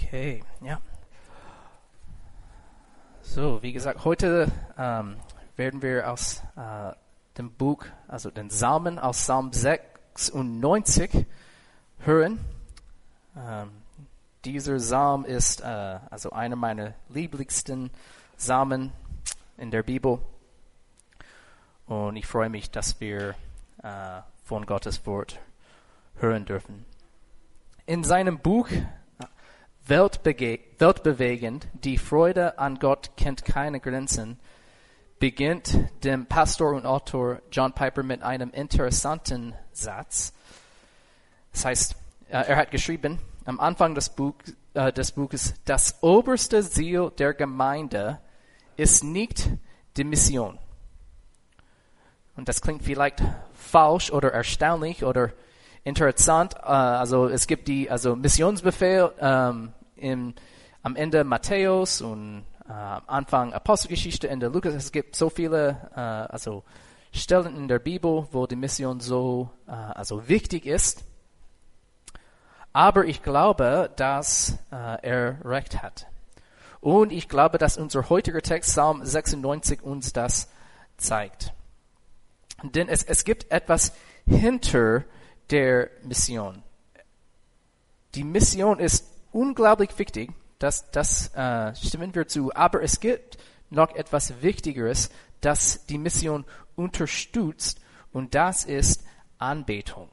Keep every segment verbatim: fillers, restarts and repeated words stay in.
Okay, ja. So, wie gesagt, heute ähm, werden wir aus äh, dem Buch, also den Psalmen aus Psalm sechsundneunzig hören. Ähm, dieser Psalm ist äh, also einer meiner lieblichsten Psalmen in der Bibel. Und ich freue mich, dass wir äh, von Gottes Wort hören dürfen. In seinem Buch Weltbege- Weltbewegend, die Freude an Gott kennt keine Grenzen, beginnt dem Pastor und Autor John Piper mit einem interessanten Satz. Das heißt, er hat geschrieben, am Anfang des, Buch, äh, des Buches, das oberste Ziel der Gemeinde ist nicht die Mission. Und das klingt vielleicht falsch oder erstaunlich oder interessant. Äh, also es gibt die also Missionsbefehl ähm, im, am Ende Matthäus und äh, am Anfang Apostelgeschichte, Ende Lukas. Es gibt so viele äh, also Stellen in der Bibel, wo die Mission so äh, also wichtig ist. Aber ich glaube, dass äh, er recht hat. Und ich glaube, dass unser heutiger Text, Psalm sechsundneunzig, uns das zeigt. Denn es, es gibt etwas hinter der Mission. Die Mission ist unglaublich wichtig, das, das äh, stimmen wir zu, aber es gibt noch etwas Wichtigeres, das die Mission unterstützt, und das ist Anbetung.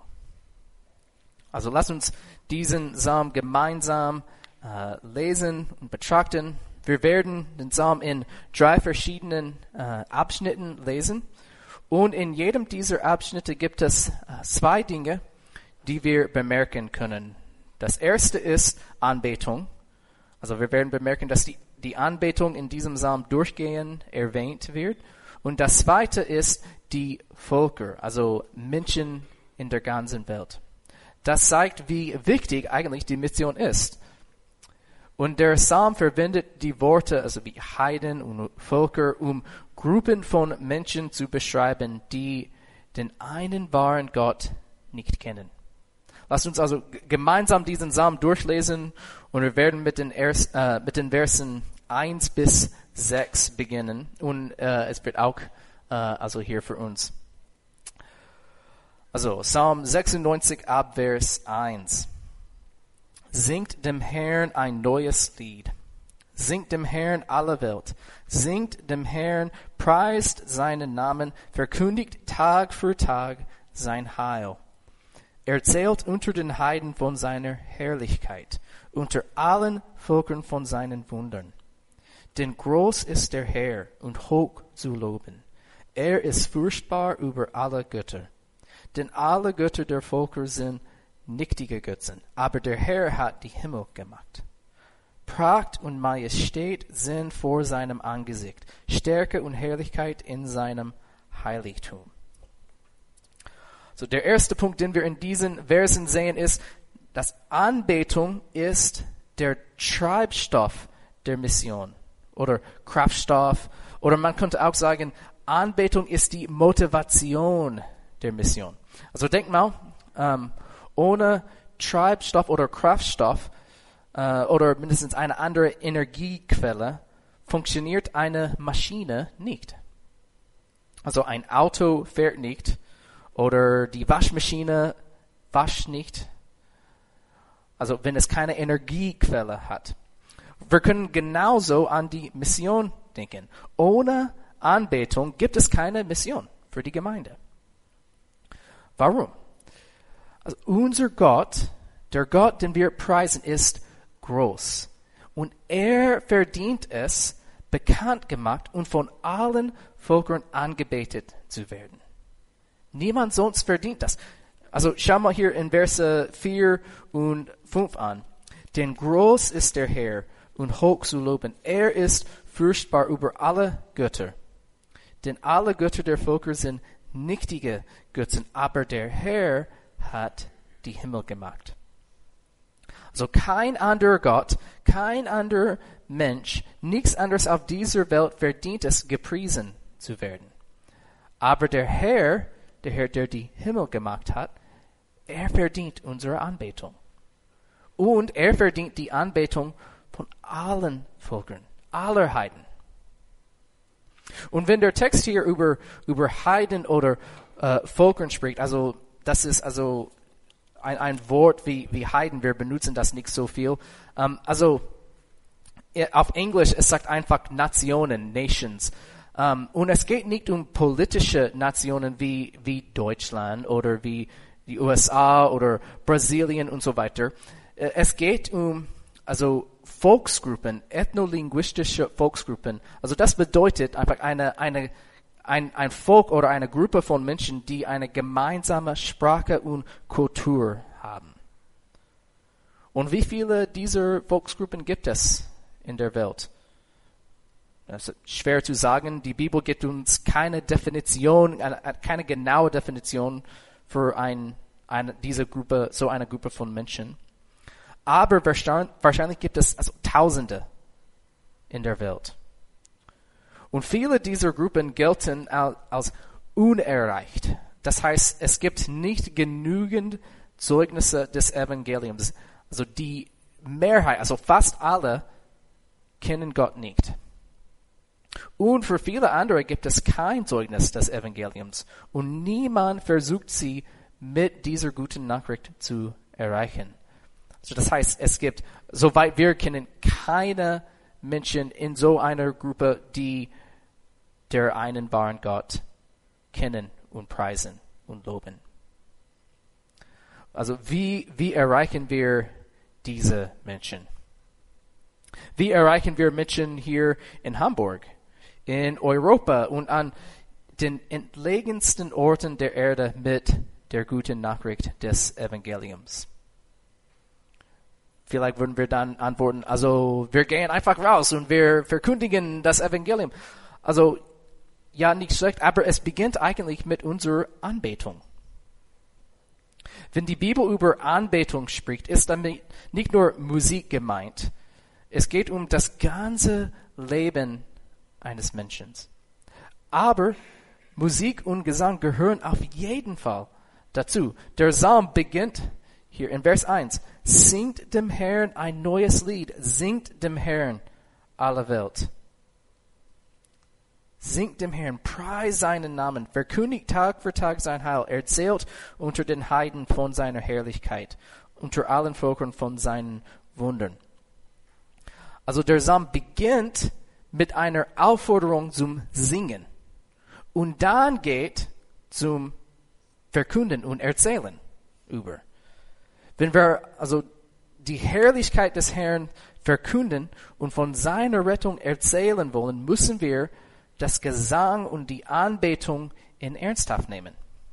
Also lasst uns diesen Psalm gemeinsam äh, lesen und betrachten. Wir werden den Psalm in drei verschiedenen äh, Abschnitten lesen. Und in jedem dieser Abschnitte gibt es äh, zwei Dinge, die wir bemerken können. Das erste ist Anbetung. Also wir werden bemerken, dass die, die Anbetung in diesem Psalm durchgehend erwähnt wird. Und das zweite ist die Völker, also Menschen in der ganzen Welt. Das zeigt, wie wichtig eigentlich die Mission ist. Und der Psalm verwendet die Worte, also wie Heiden und Völker, um Gruppen von Menschen zu beschreiben, die den einen wahren Gott nicht kennen. Lasst uns also g- gemeinsam diesen Psalm durchlesen, und wir werden mit den, erst, äh, mit den Versen eins bis sechs beginnen, und äh, es wird auch äh, also hier für uns. Also Psalm sechsundneunzig ab Vers eins. Singt dem Herrn ein neues Lied. Singt dem Herrn alle Welt. Singt dem Herrn, preist seinen Namen, verkündigt Tag für Tag sein Heil. Erzählt unter den Heiden von seiner Herrlichkeit, unter allen Völkern von seinen Wundern. Denn groß ist der Herr und hoch zu loben. Er ist furchtbar über alle Götter. Denn alle Götter der Völker sind nichtige Götzen, aber der Herr hat die Himmel gemacht. Pracht und Majestät sind vor seinem Angesicht, Stärke und Herrlichkeit in seinem Heiligtum. So, der erste Punkt, den wir in diesen Versen sehen, ist, dass Anbetung ist der Treibstoff der Mission oder Kraftstoff, oder man könnte auch sagen, Anbetung ist die Motivation der Mission. Also denk mal, ähm, ohne Treibstoff oder Kraftstoff äh, oder mindestens eine andere Energiequelle funktioniert eine Maschine nicht. Also ein Auto fährt nicht oder die Waschmaschine wascht nicht. Also wenn es keine Energiequelle hat. Wir können genauso an die Mission denken. Ohne Anbetung gibt es keine Mission für die Gemeinde. Warum? Also unser Gott, der Gott, den wir preisen, ist groß. Und er verdient es, bekannt gemacht und von allen Völkern angebetet zu werden. Niemand sonst verdient das. Also schau mal hier in Verse vier und fünf an. Denn groß ist der Herr und hoch zu loben. Er ist furchtbar über alle Götter. Denn alle Götter der Völker sind nichtige Götzen, aber der Herr hat die Himmel gemacht. Also kein anderer Gott, kein anderer Mensch, nichts anderes auf dieser Welt verdient es, gepriesen zu werden. Aber der Herr, der Herr, der die Himmel gemacht hat, er verdient unsere Anbetung. Und er verdient die Anbetung von allen Völkern, aller Heiden. Und wenn der Text hier über, über Heiden oder äh, Völkern spricht, also das ist also ein, ein Wort wie, wie Heiden, wir benutzen das nicht so viel. Um, also auf Englisch, es sagt einfach Nationen, Nations. Um, und es geht nicht um politische Nationen wie, wie Deutschland oder wie die U S A oder Brasilien und so weiter. Es geht um also Volksgruppen, ethnolinguistische Volksgruppen. Also das bedeutet einfach eine, eine, ein, ein Volk oder eine Gruppe von Menschen, die eine gemeinsame Sprache und Kultur haben. Und wie viele dieser Volksgruppen gibt es in der Welt? Das ist schwer zu sagen. Die Bibel gibt uns keine Definition, keine genaue Definition für ein, eine, diese Gruppe, so eine Gruppe von Menschen. Aber wahrscheinlich gibt es also Tausende in der Welt. Und viele dieser Gruppen gelten als unerreicht. Das heißt, es gibt nicht genügend Zeugnisse des Evangeliums. Also die Mehrheit, also fast alle, kennen Gott nicht. Und für viele andere gibt es kein Zeugnis des Evangeliums. Und niemand versucht sie mit dieser guten Nachricht zu erreichen. Also das heißt, es gibt, soweit wir kennen, keine Menschen in so einer Gruppe, die der einen wahren Gott kennen und preisen und loben. Also wie, wie erreichen wir diese Menschen? Wie erreichen wir Menschen hier in Hamburg, in Europa und an den entlegensten Orten der Erde mit der guten Nachricht des Evangeliums? Vielleicht würden wir dann antworten, also wir gehen einfach raus und wir verkündigen das Evangelium. Also ja, nicht schlecht, aber es beginnt eigentlich mit unserer Anbetung. Wenn die Bibel über Anbetung spricht, ist damit nicht nur Musik gemeint. Es geht um das ganze Leben eines Menschen. Aber Musik und Gesang gehören auf jeden Fall dazu. Der Psalm beginnt hier in Vers eins. Singt dem Herrn ein neues Lied. Singt dem Herrn alle Welt. Singt dem Herrn, preist seinen Namen, verkündigt Tag für Tag sein Heil, erzählt unter den Heiden von seiner Herrlichkeit, unter allen Völkern von seinen Wundern. Also der Psalm beginnt mit einer Aufforderung zum Singen und dann geht zum Verkünden und Erzählen über. Wenn wir also die Herrlichkeit des Herrn verkünden und von seiner Rettung erzählen wollen, müssen wir das Gesang und die Anbetung in Ernsthaft nehmen.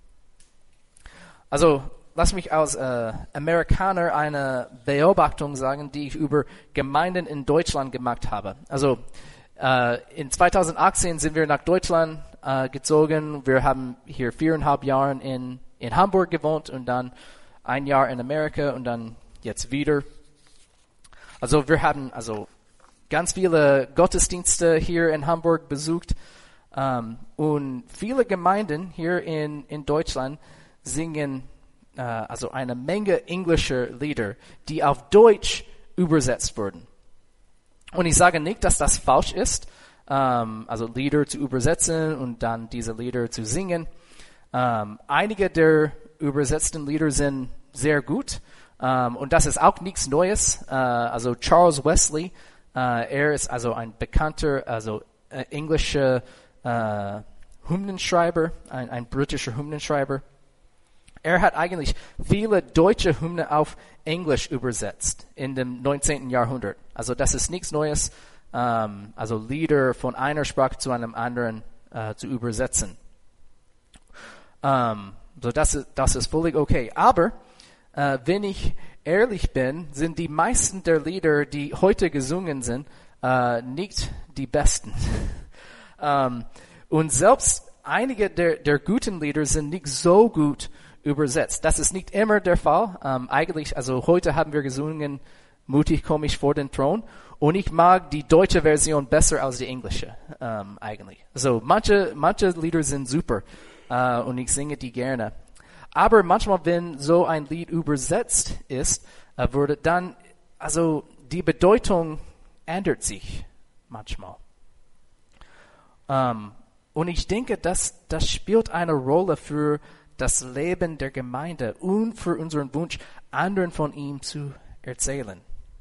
Also lass mich als äh, Amerikaner eine Beobachtung sagen, die ich über Gemeinden in Deutschland gemacht habe. Also äh, in zweitausendachtzehn sind wir nach Deutschland äh, gezogen. Wir haben hier viereinhalb Jahre in, in Hamburg gewohnt und dann ein Jahr in Amerika und dann jetzt wieder. Also wir haben also ganz viele Gottesdienste hier in Hamburg besucht. Um, und viele Gemeinden hier in, in Deutschland singen uh, also eine Menge englischer Lieder, die auf Deutsch übersetzt wurden. Und ich sage nicht, dass das falsch ist, um, also Lieder zu übersetzen und dann diese Lieder zu singen. Um, einige der übersetzten Lieder sind sehr gut. Um, und das ist auch nichts Neues. Uh, also Charles Wesley, Uh, er ist also ein bekannter, also äh, englischer äh, Hymnenschreiber, ein, ein britischer Hymnenschreiber. Er hat eigentlich viele deutsche Hymnen auf Englisch übersetzt in dem neunzehnten Jahrhundert. Also das ist nichts Neues, ähm, also Lieder von einer Sprache zu einem anderen äh, zu übersetzen. Ähm, so das ist, das ist völlig okay. Aber äh, wenn ich ehrlich bin, sind die meisten der Lieder, die heute gesungen sind, äh, nicht die besten. um, und selbst einige der, der guten Lieder sind nicht so gut übersetzt. Das ist nicht immer der Fall. Um, eigentlich, also heute haben wir gesungen, mutig komme ich vor den Thron. Und ich mag die deutsche Version besser als die englische, um, eigentlich. So, manche, manche Lieder sind super, uh, und ich singe die gerne. Aber manchmal, wenn so ein Lied übersetzt ist, äh, würde, dann, also die Bedeutung ändert sich manchmal. Ähm, und ich denke, dass das spielt eine Rolle für das Leben der Gemeinde und für unseren Wunsch, anderen von ihm zu erzählen.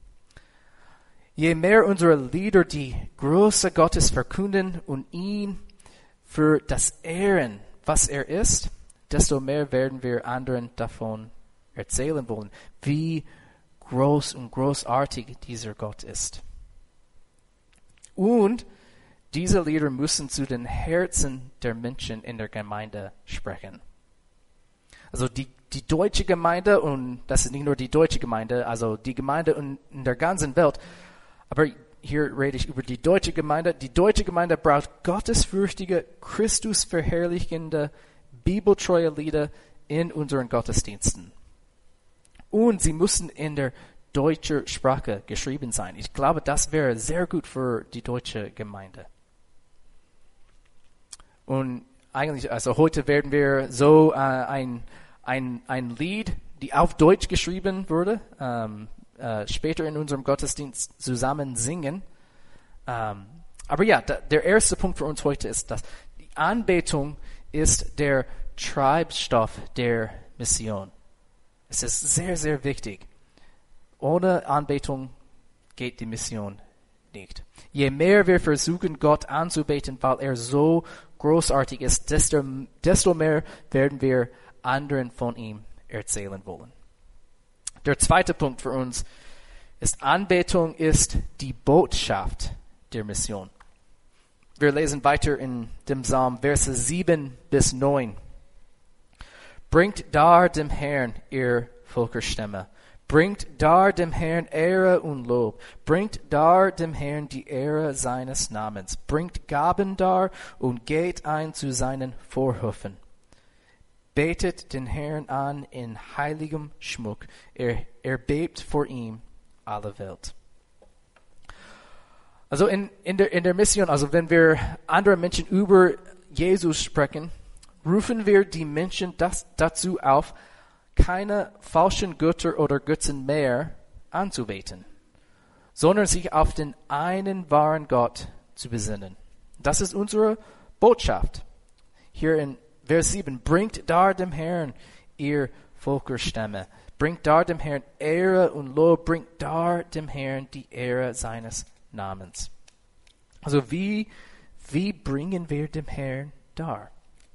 Je mehr unsere Lieder die Größe Gottes verkünden und ihn für das Ehren, was er ist, desto mehr werden wir anderen davon erzählen wollen, wie groß und großartig dieser Gott ist. Und diese Lieder müssen zu den Herzen der Menschen in der Gemeinde sprechen. Also die, die deutsche Gemeinde, und das ist nicht nur die deutsche Gemeinde, also die Gemeinde in, in der ganzen Welt, aber hier rede ich über die deutsche Gemeinde. Die deutsche Gemeinde braucht gottesfürchtige, Christus-verherrlichende, bibeltreue Lieder in unseren Gottesdiensten. Und sie müssen in der deutschen Sprache geschrieben sein. Ich glaube, das wäre sehr gut für die deutsche Gemeinde. Und eigentlich, also heute werden wir so äh, ein, ein, ein Lied, die auf Deutsch geschrieben wurde, ähm, äh, später in unserem Gottesdienst zusammen singen. Ähm, aber ja, da, der erste Punkt für uns heute ist, dass die Anbetung ist der Treibstoff der Mission. Es ist sehr, sehr wichtig. Ohne Anbetung geht die Mission nicht. Je mehr wir versuchen, Gott anzubeten, weil er so großartig ist, desto, desto mehr werden wir anderen von ihm erzählen wollen. Der zweite Punkt für uns ist, Anbetung ist die Botschaft der Mission. Wir lesen weiter in dem Psalm, Verse sieben bis neun. Bringt dar dem Herrn ihr Völkerstämme. Bringt dar dem Herrn Ehre und Lob. Bringt dar dem Herrn die Ehre seines Namens. Bringt Gaben dar und geht ein zu seinen Vorhöfen. Betet den Herrn an in heiligem Schmuck. Er, er bebt vor ihm alle Welt. Also in, in, der, in der Mission, also wenn wir andere Menschen über Jesus sprechen, rufen wir die Menschen das, dazu auf, keine falschen Götter oder Götzen mehr anzubeten, sondern sich auf den einen wahren Gott zu besinnen. Das ist unsere Botschaft. Hier in Vers sieben, bringt dar dem Herrn ihr Völkerstämme. Bringt dar dem Herrn Ehre und Lob. Bringt dar dem Herrn die Ehre seines Namens. Also wie, wie bringen wir dem Herrn dar?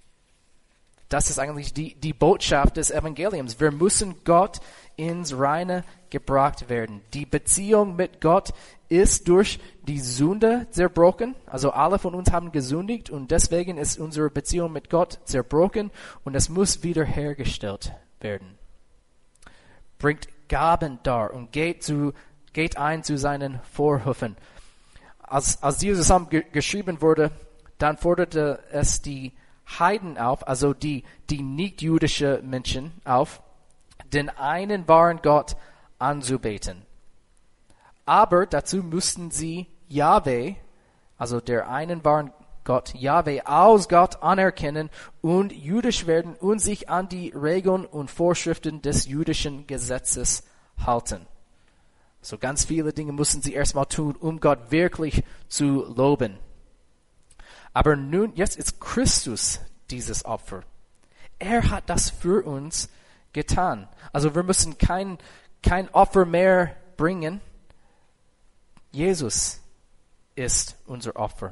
Das ist eigentlich die, die Botschaft des Evangeliums. Wir müssen Gott ins Reine gebracht werden. Die Beziehung mit Gott ist durch die Sünde zerbrochen. Also alle von uns haben gesündigt und deswegen ist unsere Beziehung mit Gott zerbrochen und es muss wiederhergestellt werden. Bringt Gaben dar und geht, zu, geht ein zu seinen Vorhöfen. Als, als dieses Psalm ge- geschrieben wurde, dann forderte es die Heiden auf, also die, die nicht-jüdische Menschen auf, den einen wahren Gott anzubeten. Aber dazu müssten sie Jahwe, also der einen wahren Gott, Jahwe als Gott anerkennen und jüdisch werden und sich an die Regeln und Vorschriften des jüdischen Gesetzes halten. So ganz viele Dinge müssen sie erstmal tun, um Gott wirklich zu loben. Aber nun, jetzt ist Christus dieses Opfer. Er hat das für uns getan. Also wir müssen kein, kein Opfer mehr bringen. Jesus ist unser Opfer.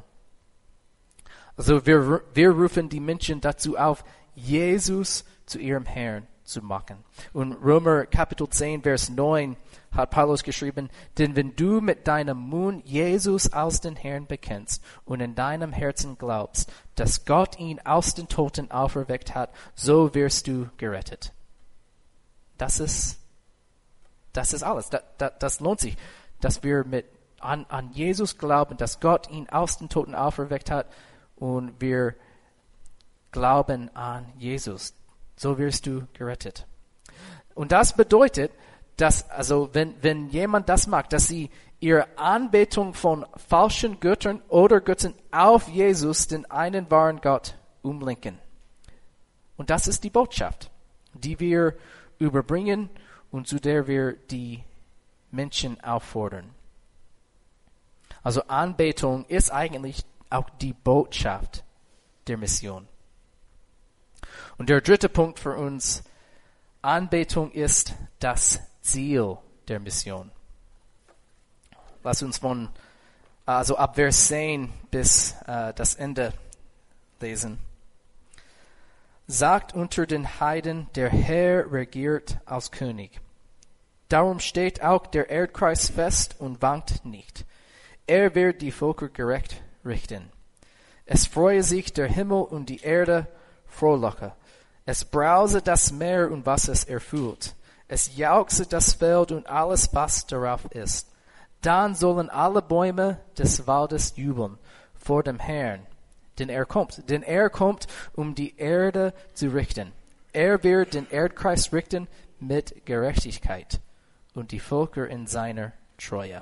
Also wir, wir rufen die Menschen dazu auf, Jesus zu ihrem Herrn zu machen. Und Römer Kapitel zehn, Vers neun hat Paulus geschrieben, denn wenn du mit deinem Mund Jesus als den Herrn bekennst und in deinem Herzen glaubst, dass Gott ihn aus den Toten auferweckt hat, so wirst du gerettet. Das ist, das ist alles. Das, das, das lohnt sich, dass wir mit an, an Jesus glauben, dass Gott ihn aus den Toten auferweckt hat und wir glauben an Jesus. So wirst du gerettet. Und das bedeutet, dass, also, wenn, wenn jemand das macht, dass sie ihre Anbetung von falschen Göttern oder Götzen auf Jesus, den einen wahren Gott, umlenken. Und das ist die Botschaft, die wir überbringen und zu der wir die Menschen auffordern. Also Anbetung ist eigentlich auch die Botschaft der Mission. Und der dritte Punkt für uns, Anbetung ist das Ziel der Mission. Lass uns von, also ab Vers zehn bis äh, das Ende lesen. Sagt unter den Heiden, der Herr regiert als König. Darum steht auch der Erdkreis fest und wankt nicht. Er wird die Völker gerecht richten. Es freue sich der Himmel und die Erde frohlocken. Es brause das Meer und was es erfüllt. Es jauchze das Feld und alles, was darauf ist. Dann sollen alle Bäume des Waldes jubeln vor dem Herrn, denn er kommt. Denn er kommt, um die Erde zu richten. Er wird den Erdkreis richten mit Gerechtigkeit und die Völker in seiner Treue.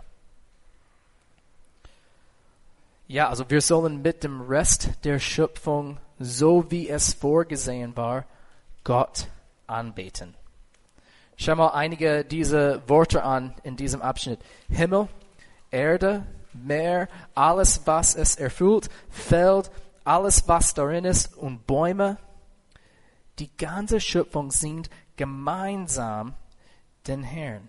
Ja, also wir sollen mit dem Rest der Schöpfung, so wie es vorgesehen war, Gott anbeten. Schau mal einige dieser Worte an in diesem Abschnitt. Himmel, Erde, Meer, alles, was es erfüllt, Feld, alles, was darin ist und Bäume. Die ganze Schöpfung singt gemeinsam den Herrn.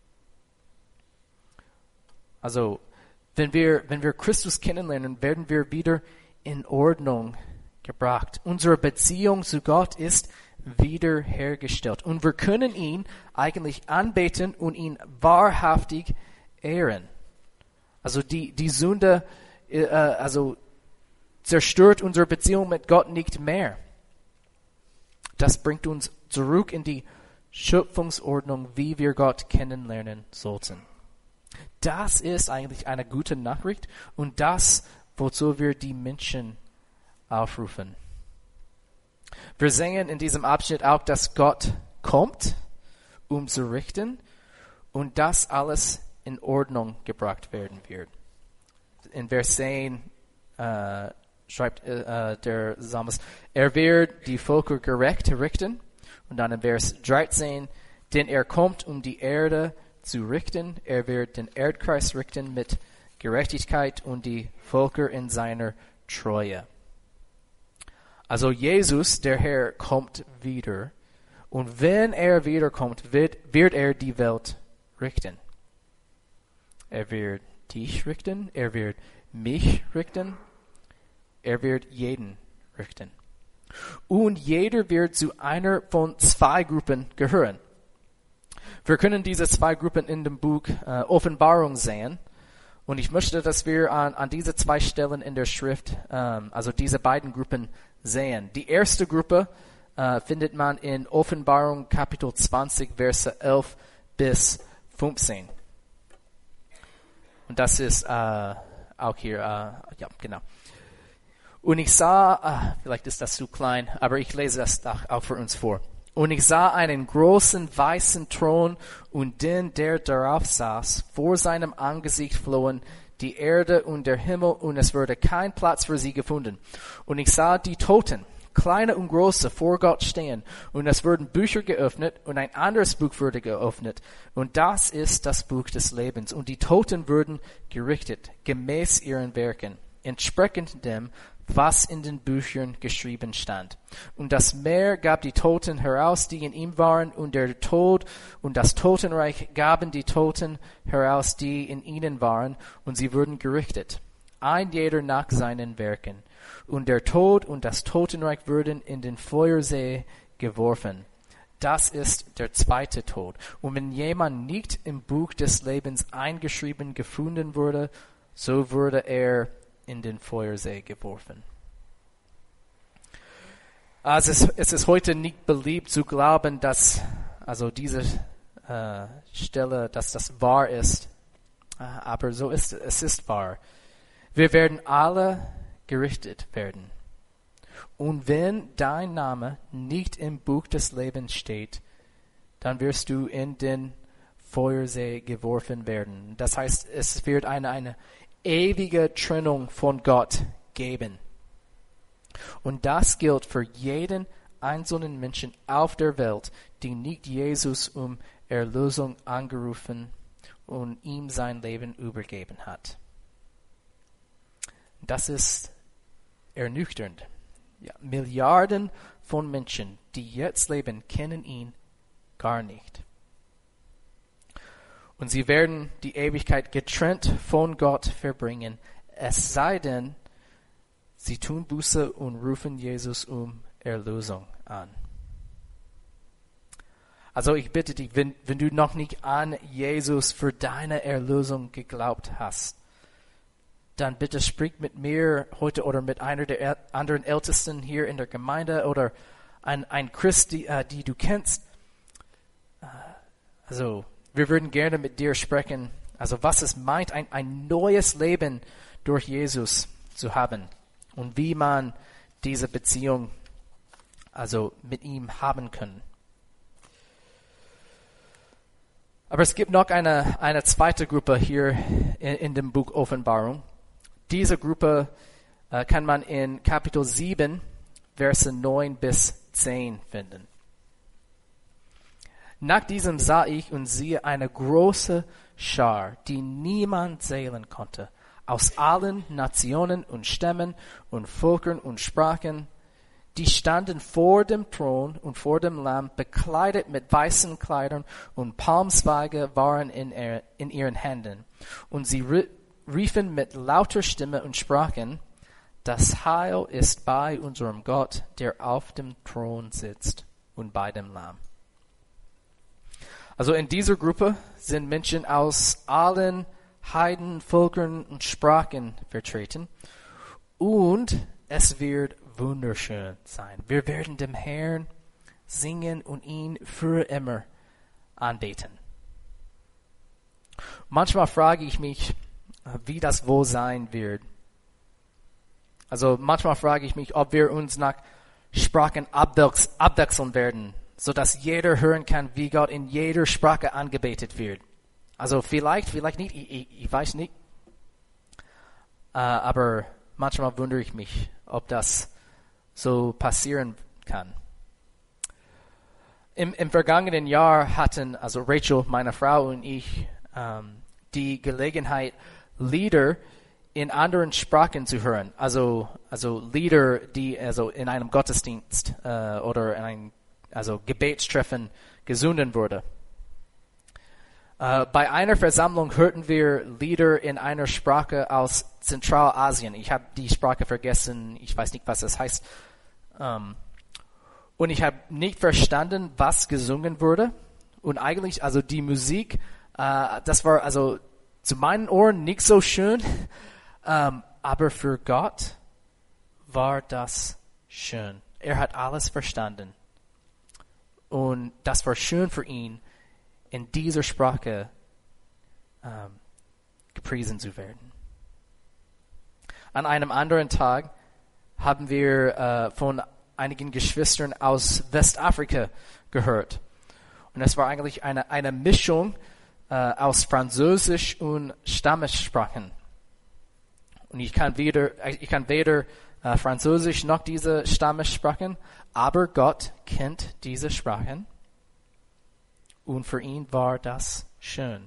Also, wenn wir, wenn wir Christus kennenlernen, werden wir wieder in Ordnung gebracht. Unsere Beziehung zu Gott ist wiederhergestellt. Und wir können ihn eigentlich anbeten und ihn wahrhaftig ehren. Also die, die Sünde, äh, also zerstört unsere Beziehung mit Gott nicht mehr. Das bringt uns zurück in die Schöpfungsordnung, wie wir Gott kennenlernen sollten. Das ist eigentlich eine gute Nachricht und das, wozu wir die Menschen aufrufen. Wir sehen in diesem Abschnitt auch, dass Gott kommt, um zu richten und das alles in Ordnung gebracht werden wird. In Vers zehn äh, schreibt äh, der Psalmist, er wird die Völker gerecht richten. Und dann in Vers dreizehn, denn er kommt, um die Erde zu richten. Er wird den Erdkreis richten mit Gerechtigkeit und die Völker in seiner Treue. Also Jesus, der Herr, kommt wieder. Und wenn er wiederkommt, wird, wird er die Welt richten. Er wird dich richten. Er wird mich richten. Er wird jeden richten. Und jeder wird zu einer von zwei Gruppen gehören. Wir können diese zwei Gruppen in dem Buch äh, Offenbarung sehen. Und ich möchte, dass wir an, an diese zwei Stellen in der Schrift, ähm, also diese beiden Gruppen sehen. Die erste Gruppe äh, findet man in Offenbarung Kapitel zwanzig, Verse elf bis fünfzehn. Und das ist äh, auch hier, äh, ja, genau. Und ich sah, äh, vielleicht ist das zu klein, aber ich lese das auch für uns vor. Und ich sah einen großen weißen Thron und den, der darauf saß, vor seinem Angesicht flohen die Erde und der Himmel und es wurde kein Platz für sie gefunden. Und ich sah die Toten, kleine und große, vor Gott stehen und es wurden Bücher geöffnet und ein anderes Buch wurde geöffnet. Und das ist das Buch des Lebens. Und die Toten wurden gerichtet, gemäß ihren Werken, entsprechend dem, was in den Büchern geschrieben stand. Und das Meer gab die Toten heraus, die in ihm waren, und der Tod und das Totenreich gaben die Toten heraus, die in ihnen waren, und sie wurden gerichtet, ein jeder nach seinen Werken. Und der Tod und das Totenreich wurden in den Feuersee geworfen. Das ist der zweite Tod. Und wenn jemand nicht im Buch des Lebens eingeschrieben gefunden wurde, so wurde er in den Feuersee geworfen. Also es, es ist heute nicht beliebt zu glauben, dass also diese äh, Stelle, dass das wahr ist, aber so ist es. Es ist wahr. Wir werden alle gerichtet werden. Und wenn dein Name nicht im Buch des Lebens steht, dann wirst du in den Feuersee geworfen werden. Das heißt, es wird eine, eine ewige Trennung von Gott geben. Und das gilt für jeden einzelnen Menschen auf der Welt, die nicht Jesus um Erlösung angerufen und ihm sein Leben übergeben hat. Das ist ernüchternd. Ja, Milliarden von Menschen, die jetzt leben, kennen ihn gar nicht. Und sie werden die Ewigkeit getrennt von Gott verbringen, es sei denn, sie tun Buße und rufen Jesus um Erlösung an. Also ich bitte dich, wenn, wenn du noch nicht an Jesus für deine Erlösung geglaubt hast, dann bitte sprich mit mir heute oder mit einer der anderen Ältesten hier in der Gemeinde oder ein, ein Christ, die, uh, die du kennst. Uh, also wir würden gerne mit dir sprechen, also was es meint, ein, ein neues Leben durch Jesus zu haben und wie man diese Beziehung also mit ihm haben kann. Aber es gibt noch eine, eine zweite Gruppe hier in, in dem Buch Offenbarung. Diese Gruppe äh, kann man in Kapitel sieben, Verse neun bis zehn finden. Nach diesem sah ich und siehe eine große Schar, die niemand zählen konnte, aus allen Nationen und Stämmen und Völkern und Sprachen. Die standen vor dem Thron und vor dem Lamm, bekleidet mit weißen Kleidern, und Palmzweige waren in, er, in ihren Händen. Und sie riefen mit lauter Stimme und sprachen: Das Heil ist bei unserem Gott, der auf dem Thron sitzt, und bei dem Lamm. Also in dieser Gruppe sind Menschen aus allen Heiden, Völkern und Sprachen vertreten. Und es wird wunderschön sein. Wir werden dem Herrn singen und ihn für immer anbeten. Manchmal frage ich mich, wie das wohl sein wird. Also manchmal frage ich mich, ob wir uns nach Sprachen abwechs- abwechseln werden, sodass jeder hören kann, wie Gott in jeder Sprache angebetet wird. Also vielleicht, vielleicht nicht, ich, ich, ich weiß nicht. Uh, aber manchmal wundere ich mich, ob das so passieren kann. Im, im vergangenen Jahr hatten also Rachel, meine Frau und ich ähm, die Gelegenheit, Lieder in anderen Sprachen zu hören. Also also Lieder, die also in einem Gottesdienst äh, oder in einem also Gebetstreffen gesungen wurde. Uh, bei einer Versammlung hörten wir Lieder in einer Sprache aus Zentralasien. Ich habe die Sprache vergessen, ich weiß nicht, was das heißt. Um, und ich habe nicht verstanden, was gesungen wurde. Und eigentlich, also die Musik, uh, das war also zu meinen Ohren nicht so schön. Um, aber für Gott war das schön. Er hat alles verstanden. Und das war schön für ihn, in dieser Sprache ähm, gepriesen zu werden. An einem anderen Tag haben wir äh, von einigen Geschwistern aus Westafrika gehört. Und es war eigentlich eine, eine Mischung äh, aus Französisch und Stammessprachen. Und ich kann weder, ich kann weder äh, Französisch noch diese Stammessprachen, aber Gott kennt diese Sprachen. Und für ihn war das schön.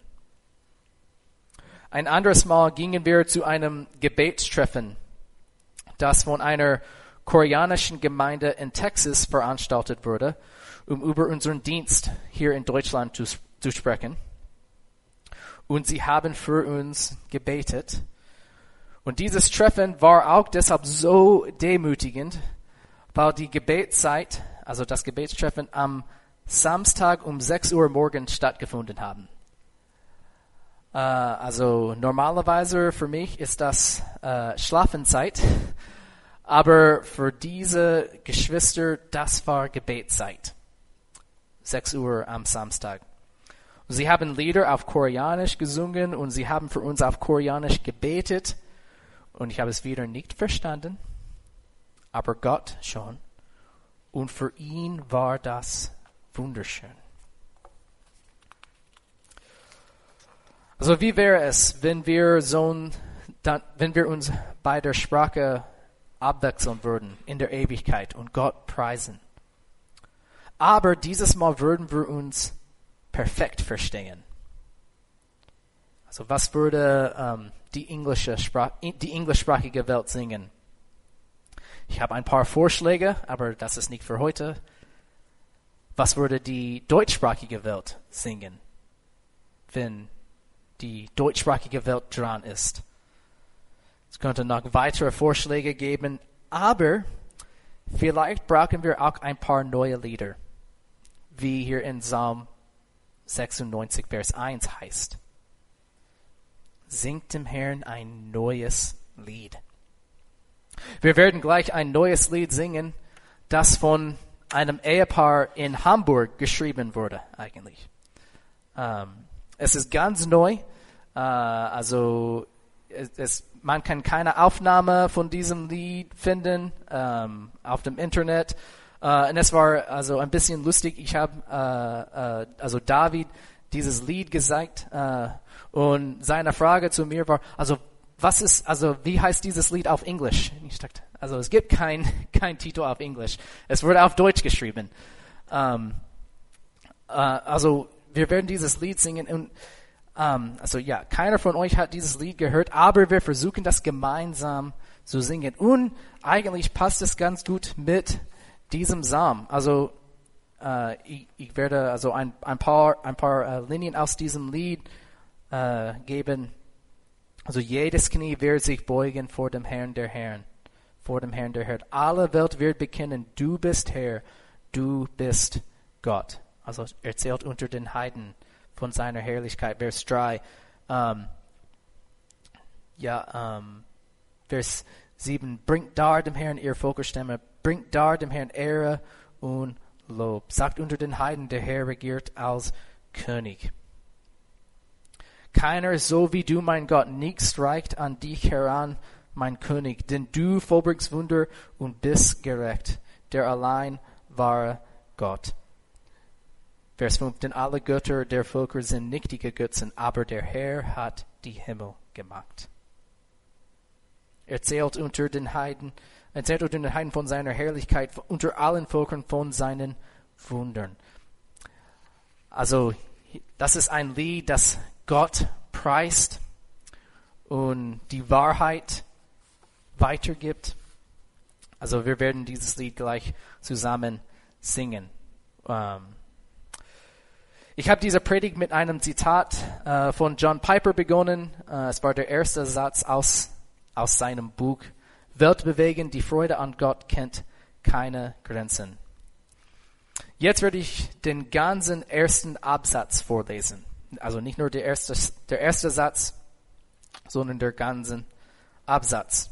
Ein anderes Mal gingen wir zu einem Gebetstreffen, das von einer koreanischen Gemeinde in Texas veranstaltet wurde, um über unseren Dienst hier in Deutschland zu, zu sprechen. Und sie haben für uns gebetet. Und dieses Treffen war auch deshalb so demütigend, weil die Gebetszeit, also das Gebetstreffen am Samstag um sechs Uhr morgens stattgefunden haben. Uh, also normalerweise für mich ist das uh, Schlafenszeit, aber für diese Geschwister, das war Gebetszeit. sechs Uhr am Samstag. Sie haben Lieder auf Koreanisch gesungen und sie haben für uns auf Koreanisch gebetet. Und ich habe es wieder nicht verstanden, aber Gott schon. Und für ihn war das wunderschön. Also wie wäre es, wenn wir so, dann, wenn wir uns bei der Sprache abwechseln würden in der Ewigkeit und Gott preisen? Aber dieses Mal würden wir uns perfekt verstehen. Also was würde ähm, die englische Sprach, die englischsprachige Welt singen? Ich habe ein paar Vorschläge, aber das ist nicht für heute. Was würde die deutschsprachige Welt singen, wenn die deutschsprachige Welt dran ist? Es könnte noch weitere Vorschläge geben, aber vielleicht brauchen wir auch ein paar neue Lieder, wie hier in Psalm sechsundneunzig, Vers eins heißt. Singt dem Herrn ein neues Lied. Wir werden gleich ein neues Lied singen, das von einem Ehepaar in Hamburg geschrieben wurde, eigentlich. Ähm, es ist ganz neu, äh, also es, es, man kann keine Aufnahme von diesem Lied finden ähm, auf dem Internet. Äh, und es war also ein bisschen lustig. Ich habe äh, äh, also David dieses Lied gezeigt äh, und seine Frage zu mir war, also was ist, also wie heißt dieses Lied auf Englisch? Ich dachte, also es gibt kein kein Titel auf Englisch. Es wurde auf Deutsch geschrieben. Ähm, äh, also wir werden dieses Lied singen und ähm, also ja, keiner von euch hat dieses Lied gehört, aber wir versuchen das gemeinsam zu singen und eigentlich passt es ganz gut mit diesem Psalm. Also äh, ich, ich werde also ein ein paar ein paar äh, Linien aus diesem Lied äh, geben. Also jedes Knie wird sich beugen vor dem Herrn der Herren, vor dem Herrn der Herren. Alle Welt wird bekennen, du bist Herr, du bist Gott. Also erzählt unter den Heiden von seiner Herrlichkeit. Vers drei. Ähm, ja, ähm, Vers sieben. Bringt dar dem Herrn ihr Völkerstämme, bringt dar dem Herrn Ehre und Lob. Sagt unter den Heiden, der Herr regiert als König. Keiner so wie du, mein Gott, nichts reicht an dich heran, mein König, denn du vollbringst Wunder und bist gerecht, der allein wahre Gott. Vers fünf, denn alle Götter der Völker sind nichtige Götzen, aber der Herr hat die Himmel gemacht. Erzählt unter den Heiden, erzählt unter den Heiden von seiner Herrlichkeit, unter allen Völkern von seinen Wundern. Also, das ist ein Lied, das Gott preist und die Wahrheit weitergibt. Also wir werden dieses Lied gleich zusammen singen. Ähm ich habe diese Predigt mit einem Zitat äh, von John Piper begonnen. Äh, es war der erste Satz aus, aus seinem Buch. Weltbewegen, die Freude an Gott kennt keine Grenzen. Jetzt werde ich den ganzen ersten Absatz vorlesen. Also nicht nur der erste, der erste Satz, sondern der ganze Absatz.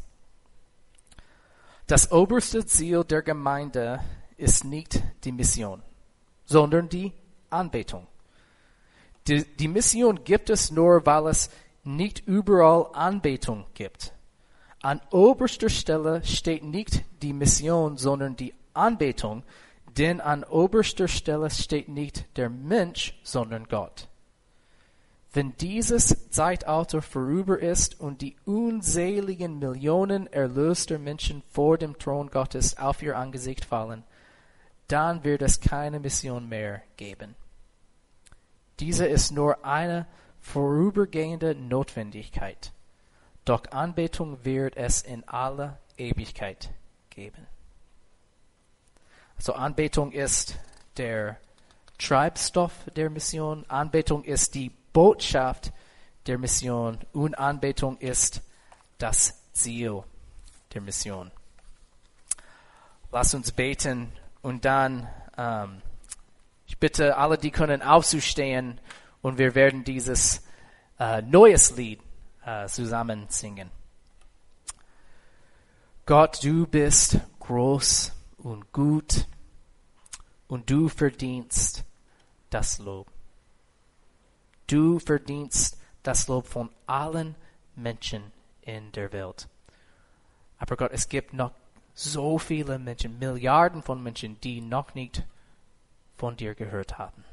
Das oberste Ziel der Gemeinde ist nicht die Mission, sondern die Anbetung. Die, die Mission gibt es nur, weil es nicht überall Anbetung gibt. An oberster Stelle steht nicht die Mission, sondern die Anbetung, denn an oberster Stelle steht nicht der Mensch, sondern Gott. Wenn dieses Zeitalter vorüber ist und die unzähligen Millionen erlöster Menschen vor dem Thron Gottes auf ihr Angesicht fallen, dann wird es keine Mission mehr geben. Diese ist nur eine vorübergehende Notwendigkeit. Doch Anbetung wird es in aller Ewigkeit geben. Also Anbetung ist der Treibstoff der Mission. Anbetung ist die Botschaft der Mission und Anbetung ist das Ziel der Mission. Lass uns beten und dann, ähm, ich bitte alle, die können aufzustehen und wir werden dieses äh, neues Lied äh, zusammen singen. Gott, du bist groß und gut und du verdienst das Lob. Du verdienst das Lob von allen Menschen in der Welt. Aber Gott, es gibt noch so viele Menschen, Milliarden von Menschen, die noch nicht von dir gehört haben.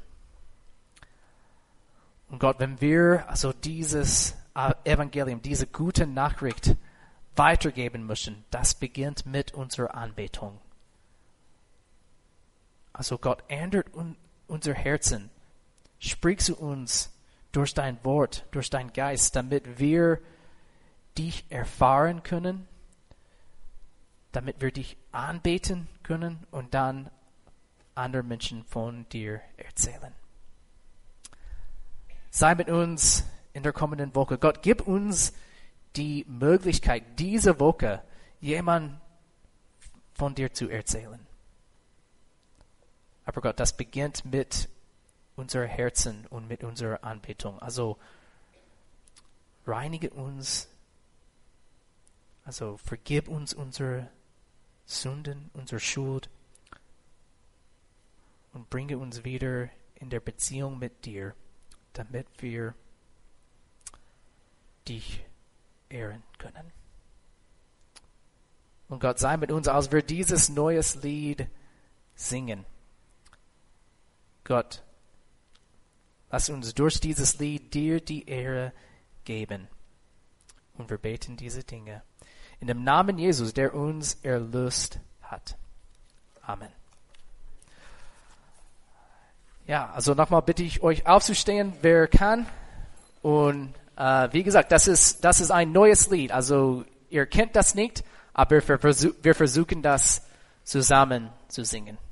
Und Gott, wenn wir also dieses Evangelium, diese gute Nachricht weitergeben müssen, das beginnt mit unserer Anbetung. Also Gott, ändert un- unser Herzen Sprich zu uns durch dein Wort, durch dein Geist, damit wir dich erfahren können, damit wir dich anbeten können und dann andere Menschen von dir erzählen. Sei mit uns in der kommenden Woche. Gott, gib uns die Möglichkeit, diese Woche jemand von dir zu erzählen. Aber Gott, das beginnt mit unserem Herzen und mit unserer Anbetung. Also reinige uns, also vergib uns unsere Sünden, unsere Schuld und bringe uns wieder in der Beziehung mit dir, damit wir dich ehren können. Und Gott sei mit uns, als wir dieses neues Lied singen. Gott, lass uns durch dieses Lied dir die Ehre geben. Und wir beten diese Dinge in dem Namen Jesus, der uns erlöst hat. Amen. Ja, also nochmal bitte ich euch aufzustehen, wer kann. Und äh, wie gesagt, das ist, das ist ein neues Lied. Also ihr kennt das nicht, aber wir, versuch, wir versuchen das zusammen zu singen.